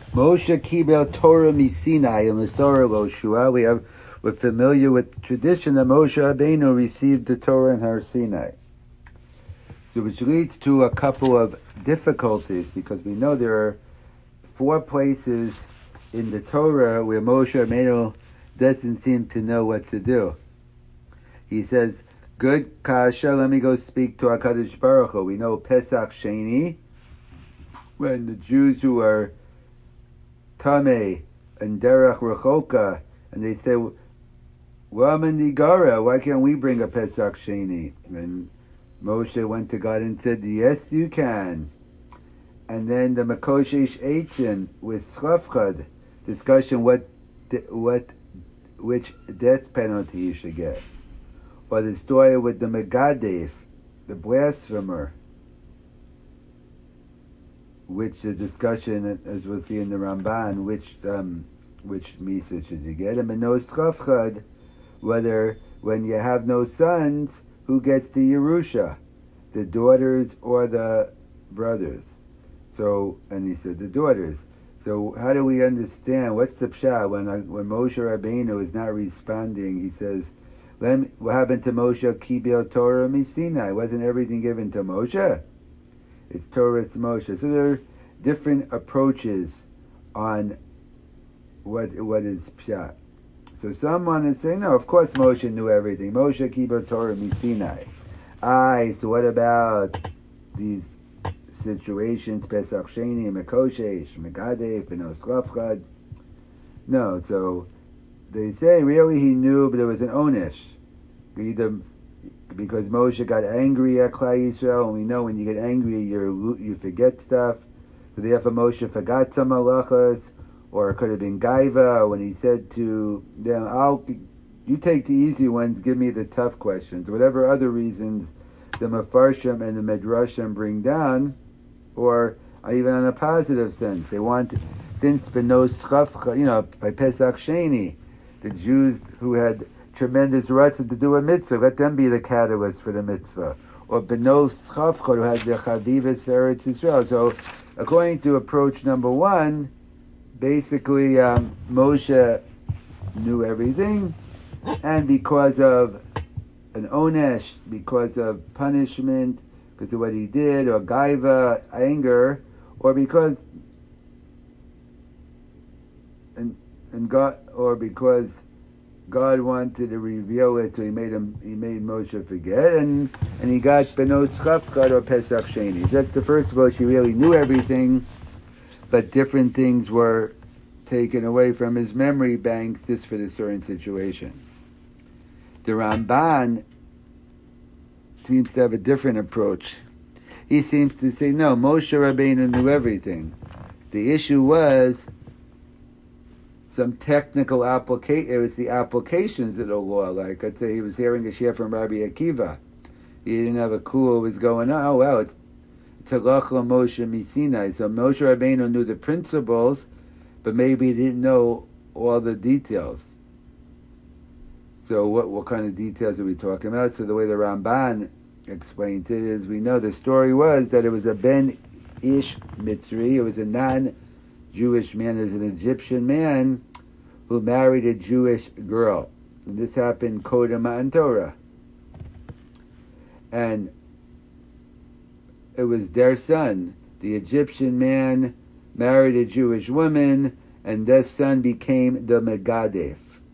Moshe Kibel Torah Misinai and Torah Loshua. We're familiar with the tradition that Moshe Rabbeinu received the Torah in Har Sinai. So which leads to a couple of difficulties, because we know there are 4 places in the Torah where Moshe Rabbeinu doesn't seem to know what to do. He says, good kasha, let me go speak to HaKadosh Baruch Hu. We know Pesach Sheni, when the Jews who are Tameh and Derech Rechoka, and they say, Raman Nigara, why can't we bring a Pesach Sheni? And Moshe went to God and said, yes, you can. And then the Makoshesh Eitzin with Shrafchad, discussion which death penalty you should get. Or the story with the Megadef, the blasphemer, which the discussion, as we'll see in the Ramban, which Misa should you get? And no Shrafchad, whether when you have no sons, who gets the Yerusha, the daughters or the brothers? So, and he said the daughters. So how do we understand, what's the pshat when Moshe Rabbeinu is not responding? He says, what happened to Moshe Kibel Torah Misinai? Wasn't everything given to Moshe? It's Torah, it's Moshe. So there are different approaches on what is pshat. So some want to say, no, of course Moshe knew everything. Moshe Kibel Torah Misinai. So what about these situations, Pesach Sheni, Mekoshesh, Megadef, Beno Shrafchad? No, so they say really he knew, but it was an onesh. Either because Moshe got angry at Klal Yisrael, and we know when you get angry, you forget stuff. So therefore Moshe forgot some halachas, or it could have been Gaiva, when he said to them, you take the easy ones, give me the tough questions. Whatever other reasons the Mefarshim and the Medrashim bring down, or even on a positive sense. They want, since Benos Chafcha, by Pesach Sheni, the Jews who had tremendous rights to do a mitzvah, let them be the catalyst for the mitzvah. Or Benos Chafcha, who had the Chavivas Eretz Yisrael. So, according to approach number 1, basically Moshe knew everything, and because of an onesh, because of punishment, because of what he did, or gaiva, anger, or because because God wanted to reveal it, so he made Moshe forget, and he got Benos Chafkad or Pesach Sheni. That's the first of all, he really knew everything, but different things were taken away from his memory banks just for this certain situation. The Ramban seems to have a different approach. He seems to say, no, Moshe Rabbeinu knew everything. The issue was some technical application. It was the applications of the law. Like, I'd say he was hearing a share from Rabbi Akiva. He didn't have a clue what was going on. Oh, well, it's Halachah Moshe Misinai. So Moshe Rabbeinu knew the principles, but maybe he didn't know all the details. So what kind of details are we talking about? So the way the Ramban explains it is, we know the story was that it was a Ben Ish Mitzri, it was a non-Jewish man, it was an Egyptian man who married a Jewish girl. And this happened Kodem Matan Torah. And it was their son. The Egyptian man married a Jewish woman, and their son became the Megadef.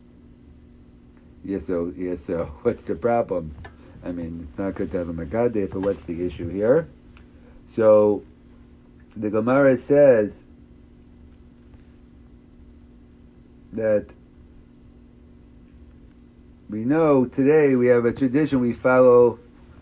Yes, so what's the problem? I mean, it's not good to have a Megadef, but what's the issue here? So the Gemara says that we know today we have a tradition, we follow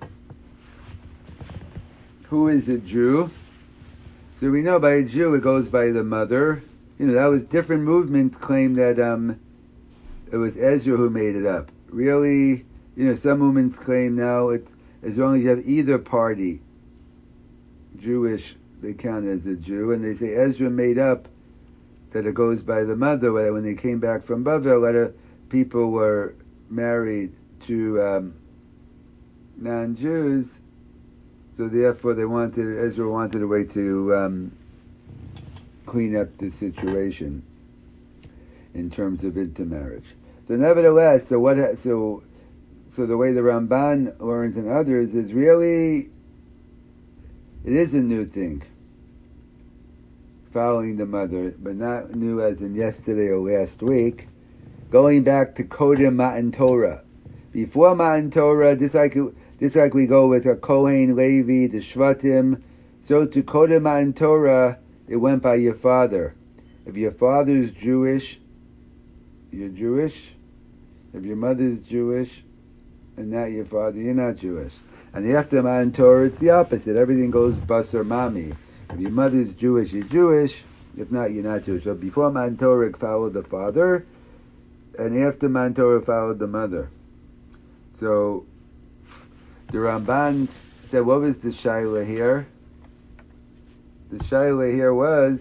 who is a Jew. So we know by a Jew it goes by the mother. That was different movements claim that it was Ezra who made it up. Really, some movements claim now it's as long as you have either party, Jewish, they count as a Jew, and they say Ezra made up that it goes by the mother. When they came back from Bavel, a lot of people were married to non-Jews, so therefore Ezra wanted a way to clean up the situation in terms of intermarriage. So nevertheless, so the way the Ramban learns and others is really, it is a new thing, following the mother, but not new as in yesterday or last week, going back to Kodem Matan Torah. Before Matan Torah, just like we go with a Kohen, Levi, the Shvatim, so to Kodem Matan Torah, it went by your father. If your father's Jewish, you're Jewish. If your mother's Jewish and not your father, you're not Jewish. And after Matan Torah, it's the opposite. Everything goes basar mami. If your mother's Jewish, you're Jewish. If not, you're not Jewish. So before Matan Torah, it followed the father, and after Matan Torah, followed the mother. So the Ramban said, what was the shaila here? The shaila here was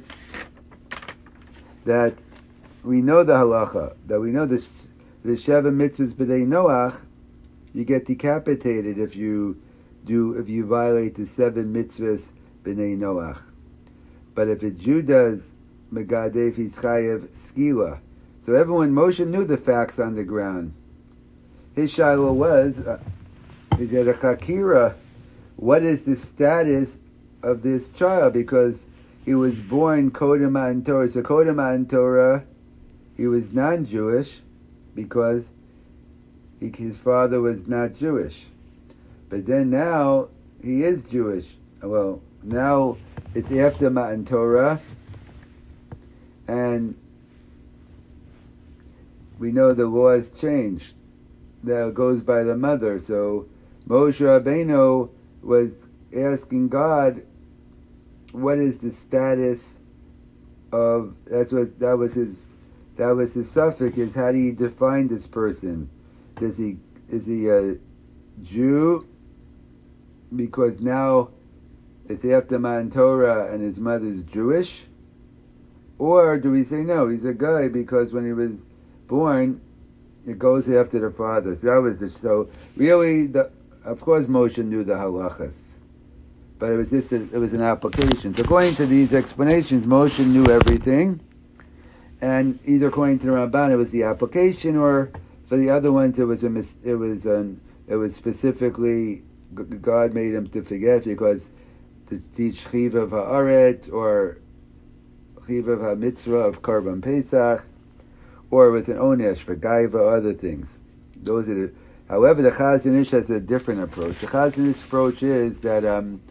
that we know the halacha, that we know the Sheva mitzvahs b'nei Noach, you get decapitated if you violate the 7 mitzvahs b'nei Noach. But if a Jew does megadef, he's chayev skila. So Moshe knew the facts on the ground. His shaila was, he did a chakira, what is the status of this child? Because he was born Kodem Matan Torah. So Kodem Matan Torah, he was non-Jewish because his father was not Jewish. But then now he is Jewish. Well, now it's after Matan Torah, and we know the law has changed. That goes by the mother. So Moshe Rabbeinu was asking God, what is the status of, that was his suffix, is how do you define this person? Is he a Jew because now it's after Matan Torah and his mother's Jewish? Or do we say no, he's a guy because when he was born, it goes after the father. So really, of course Moshe knew the halachas, but it was an application. So according to these explanations, Moshe knew everything, and either according to the Ramban it was the application, or for the other ones it was specifically God made him to forget, because to teach chivav haaret or chivav hamitzvah of Karban Pesach, or with an onesh for gaiva or other things. However, the Chazon Ish has a different approach. The Chazon Ish approach is that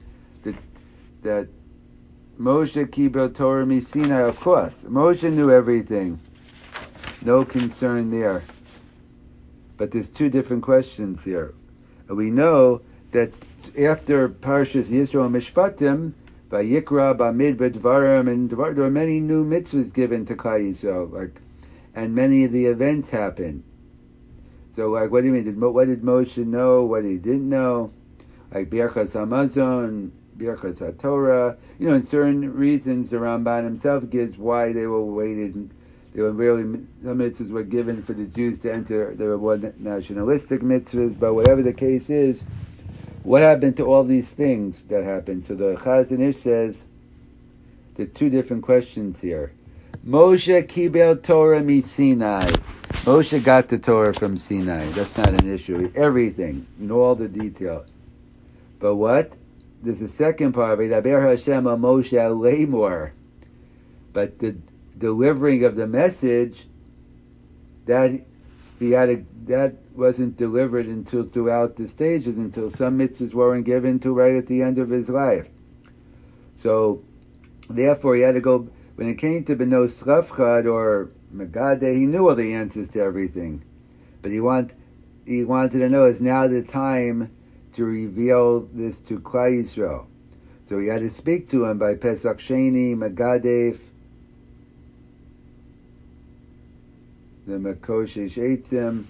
that Moshe kibel Torah miSinai. Of course, Moshe knew everything. No concern there. But there's 2 different questions here. We know that after Parshas Yisro Mishpatim, Vayikra, Bamidbar, Dvarim, and there are many new mitzvahs given to Klal Yisrael, and many of the events happen. So, what do you mean? What did Moshe know? What he didn't know? Like Birchas Hamazon, Birchas HaTorah. In certain reasons, the Ramban himself gives why they were waited. They were really, some mitzvahs were given for the Jews to enter. There were more nationalistic mitzvahs, but whatever the case is, what happened to all these things that happened? So the Chazon Ish says there are 2 different questions here. Moshe kibel Torah miSinai. Moshe got the Torah from Sinai. That's not an issue. Everything, in all the detail. But what? There's a second part. V'daber Hashem al Moshe lemor. But the delivering of the message, that wasn't delivered until throughout the stages, until some mitzvahs weren't given to right at the end of his life. So, therefore, he had to go. When it came to Beno Srafchad or Megade, he knew all the answers to everything. But he wanted to know, is now the time to reveal this to Klal Yisrael. So he had to speak to him by Pesach Sheni, Megadef, the Makoshesh Eitzim,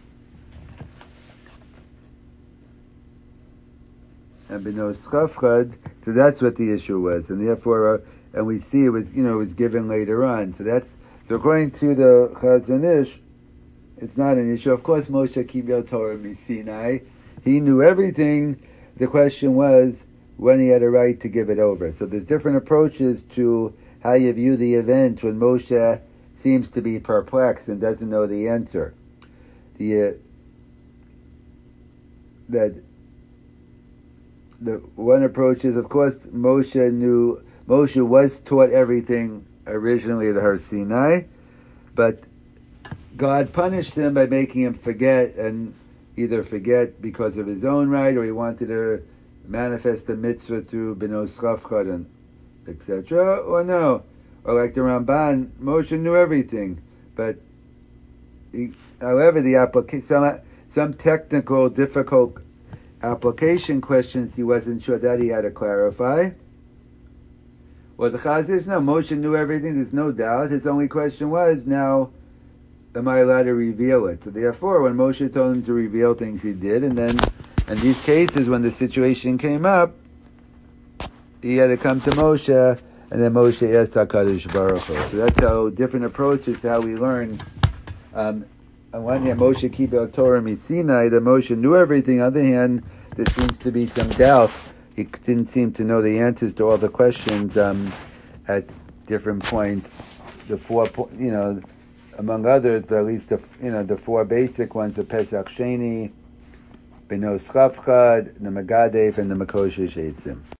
and Beno Srafchad. So that's what the issue was, and therefore, and we see it was given later on. So according to the Chazon Ish, it's not an issue. Of course, Moshe kibel Torah miSinai. He knew everything. The question was when he had a right to give it over. So there's different approaches to how you view the event when Moshe seems to be perplexed and doesn't know the answer. The one approach is, of course, Moshe was taught everything originally at Har Sinai, but God punished him by making him forget, and either forget because of his own right, or he wanted to manifest the mitzvah through B'nai Tzlafchad and etc. Or no, or like the Ramban, Moshe knew everything, but however, some technical, difficult application questions he wasn't sure that he had to clarify. Well, the Chazal says, no, Moshe knew everything, there's no doubt. His only question was, now, am I allowed to reveal it? So therefore, when Moshe told him to reveal things, he did. And then, in these cases, when the situation came up, he had to come to Moshe, and then Moshe asked HaKadosh Baruch Hu. So that's how different approaches to how we learn. On one hand, Moshe Kibel Torah Misinai, that Moshe knew everything. On the other hand, there seems to be some doubt. He didn't seem to know the answers to all the questions at different points. The four, among others, but at least the four basic ones: the Pesach Sheni, B'nai Tzlafchad, the Megadev, and the Makoshesh Eitzim.